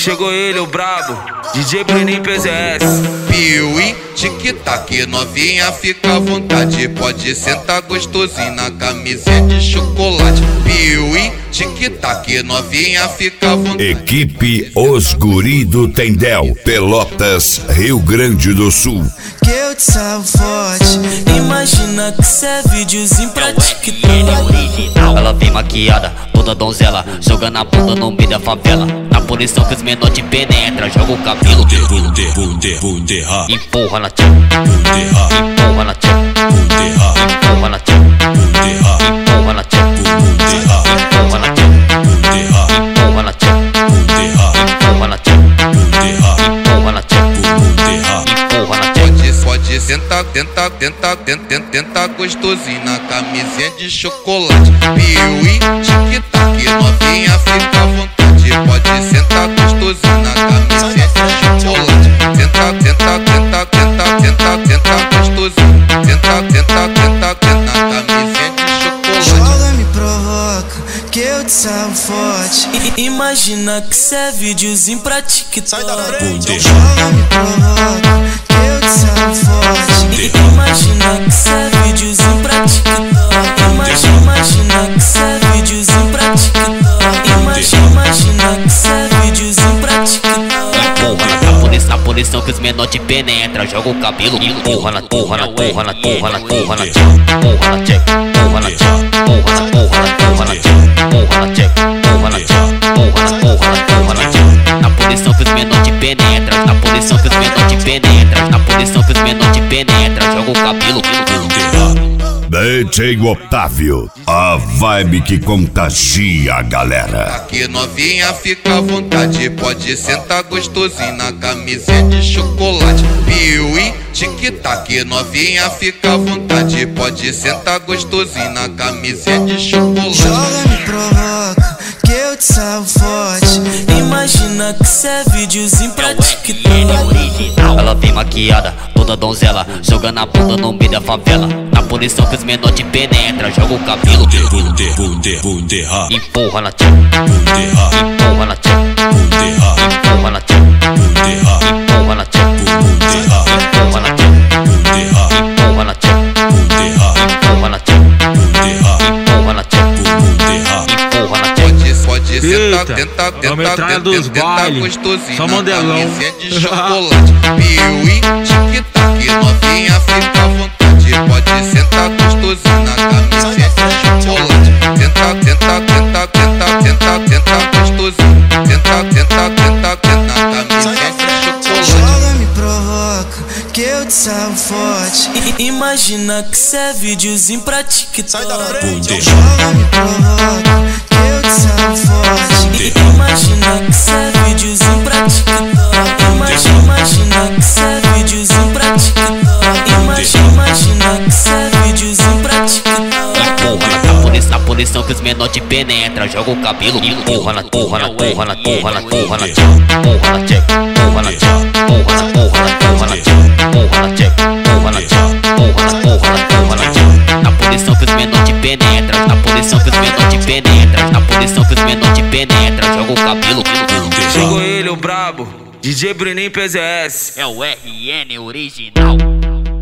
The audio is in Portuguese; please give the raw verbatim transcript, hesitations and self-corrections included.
Chegou ele, o brabo, D J Bruninho P Z S. Piuí, tic-tac, novinha, fica à vontade. Pode sentar gostosinho na camisinha de chocolate. Piuí, tic-tac, novinha, fica à vontade. Equipe Os Guri do Tendel, Pelotas, Rio Grande do Sul. Que eu te salvo forte. Imagina que cê é videozinho pra TikTok. Ela vem maquiada, toda donzela, jogando a bunda no meio da favela. Na posição que os menores te penetra, joga o cabelo, empurra na tchau, empurra na tchau, empurra na tchau, empurra na tchau, empurra na tchau, empurra na tchau, empurra na tchau, empurra na tchau, empurra na tchau. Pode sentar, tenta, tenta, tenta, tenta gostosinho na camisinha de chocolate. Piuí, tic-tac, novinha, fica à vontade. Pode sentar gostosinho na camisinha de chocolate. Tenta, tenta, tenta, tenta, tenta, tenta gostosinho. Tenta, tenta, tenta, tenta na camisinha de chocolate. Joga, me provoca, que eu te salvo forte. I Imagina que cê é videozinho pra TikTok. Sai da frente. Joga, me provoca, que eu te salvo forte. I Imagina que cê é videozinho pra TikTok. Imagina, imagina que cê é videozinho pra TikTok. Imagina, imagina que cê é videozinho pra TikTok. Na posição que os menores te penetra, joga o cabelo, empurra na porra, na porra, na porra, na porra, na tchau, porra na tchau, porra na tchau, porra na porra, na porra, na tchau, porra na tchau, porra na tchau, porra na porra, na porra, na tchau. Na posição que os menores te penetra, na posição que os menores te penetra, na posição que os menores te penetra, joga o cabelo, D J Otávio, a vibe que contagia a galera. Aqui novinha, fica à vontade. Pode sentar gostosinho na camisinha de chocolate. Piuí, tic-tac, novinha, fica à vontade. Pode sentar gostosinho na camisinha de chocolate. Joga, me provoca, que eu te salvo forte. Imagina que cê é videozinho pra TikTok. Ela vem maquiada, toda donzela, jogando a bunda no meio da favela. Na posição que os menores te penetra, joga o cabelo, empurra na tchau, empurra na tchau, empurra na tchau, empurra na tchau, empurra na tchau, empurra na tchau, empurra na tchau, empurra na tchau, empurra na tchau. Pode sentar, tenta, tenta, tenta, tenta gostosinho na camisinha de chocolate. Piuí, tic-tac, novinha, fica à vontade. Pode sentar gostosinho na camisinha de chocolate. Tenta, tenta, tenta, tenta, tenta, tenta gostosinho. Tenta, tenta, tenta, tenta na camisinha de chocolate. Joga, me provoca, que eu te salvo forte. I Imagina que cê é videozinho pra TikTok. Sai da frente. Joga, me provoca, que eu te salvo forte. I Imagina que cê é videozinho pra TikTok. Imagina, imagina que cê é videozinho pra TikTok. Imagina, imagina que cê é videozinho pra TikTok. Na posição que os menores te penetra, joga o cabelo, empurra na porra, na porra, na porra, na porra, na tchau, porra na tchau, porra na tchau, porra na porra, na porra, na tchau, porra na tchau, porra na tchau, porra na porra, na porra, na tchau. Na posição que os menores te penetra, na posição que os menores te penetra, na posição que os menores te penetra, joga o cabelo, Chegou ele, o brabo, D J Bruninho P Z S. é o R N original.